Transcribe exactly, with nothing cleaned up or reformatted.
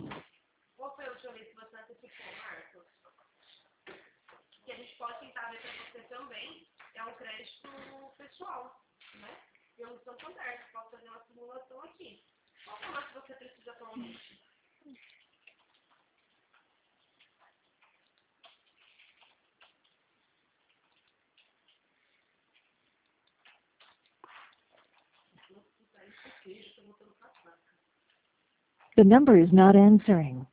Qual foi a última vez que você antecipou, Marcos? Que a gente pode tentar ver para você também é um crédito pessoal, né? Eu no Santander, posso fazer uma simulação aqui. Qual que é o mais que você precisa atualmente? The number is not answering.